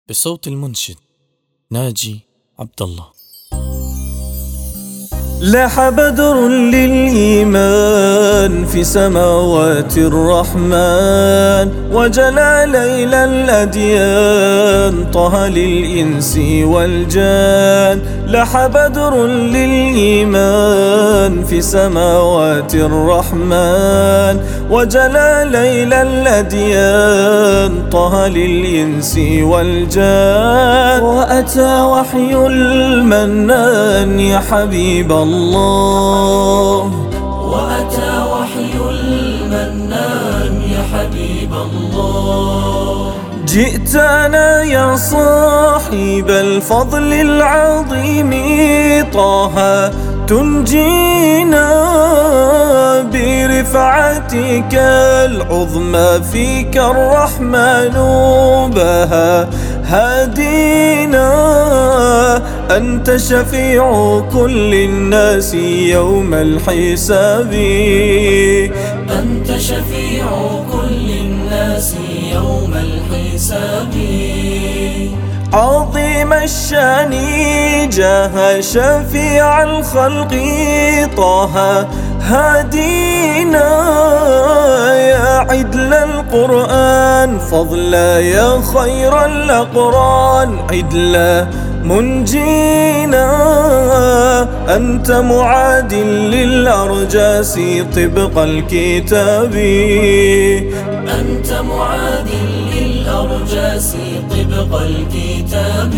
بصوت المنشد ناجي عبد الله. لاح بدر للإيمان في سماوات الرحمن، وجلى ليل الأديان طه للإنس والجان. لاح بدر للإيمان في سماوات الرحمن، وجلى ليل الأديان طه للإنس والجان. وأتى وحي المنان يا حبيب الله، وأتى وحي المنان يا حبيب الله. جئتنا يا صاحب الفضل العظيم طه، تنجينا برفعتك العظمى، فيك الرحمن بها هادينا. أنت شفيع كل الناس يوم الحساب، أنت شفيع كل الناس يوم الحساب. عظيم الشان جاه شفيع الخلق طه، هادينا يا عدل القرآن فضلا، يا خير الأقران عدلا منجينا. أنت معادل للأرجاس طبق الكتاب، أنت معادل للأرجاس طبق الكتاب.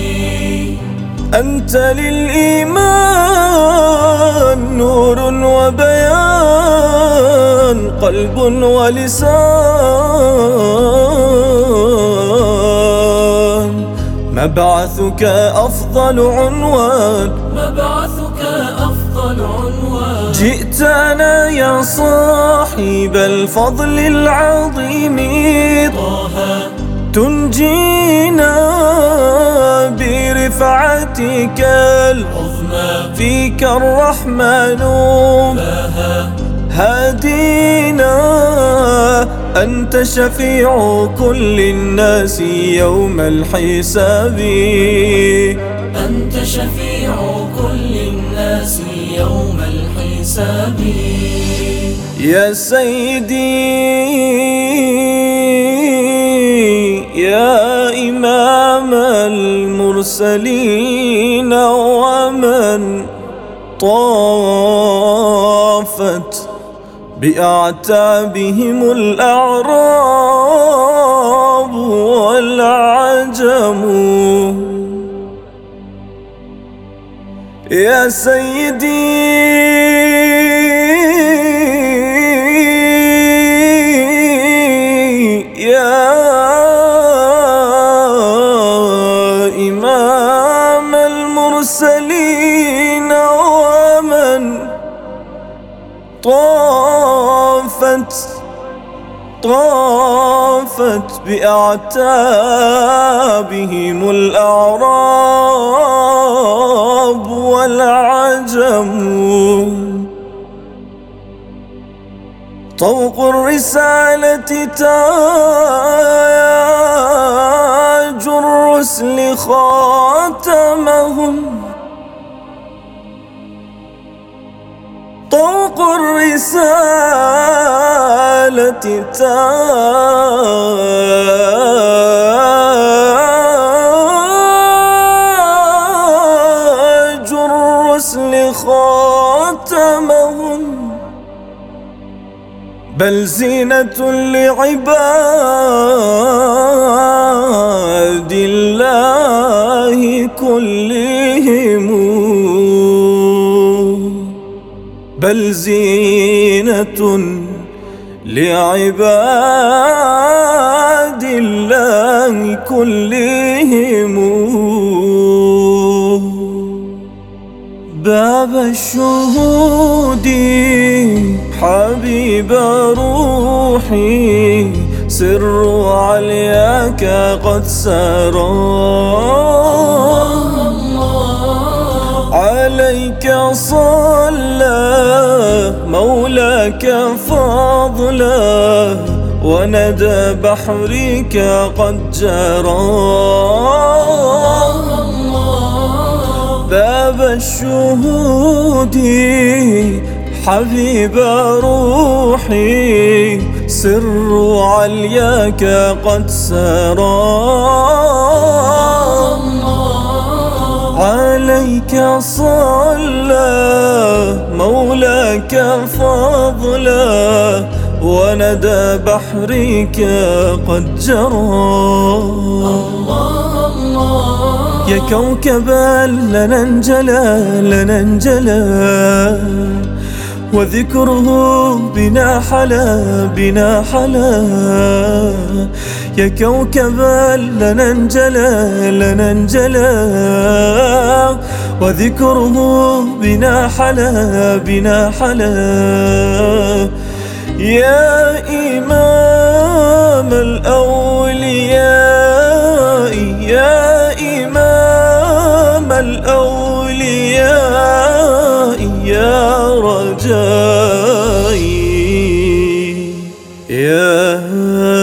أنت للإيمان نور وبيان، قلب ولسان. مبعثك أفضل عنوان، مبعثك أفضل عنوان. جئتنا يا صاحب الفضل العظيم طه، تنجينا برفعتك العظمى، فيك الرحمن بها هادينا. أنت شفيع كل الناس يوم الحساب، أنت شفيع كل الناس يوم الحساب. يا سيدي يا إمام المرسلين، ومن طافت بأعتابهم الأعراب والعجم. يا سيدي يا إمام المرسلين، ومن طافت بأعتابهم الأعراب والعجم. طوق الرسالة تاج الرسل خاتمهم، طوق الرسالة تاج الرسل خاتمهم، بل زينة لعباد الله كلهم، بل زينة لعباد الله كلهم. باب الشهود حبيب روحي، سر علياك قد سرى. عليك صلى مولاك فضلا، وندى بحرك قد جرى. الشهود حبيب روحي سر علياك قد سرى عليك صلى مولاك فضلا وندى بحرك قد جرى يا كوكبا لنا انجلى وذكره بنا حلا يا كوكبا لنا انجلى وذكره بنا حلا يا إمام الأولياء يا إمام الأولياء يا رجائي يا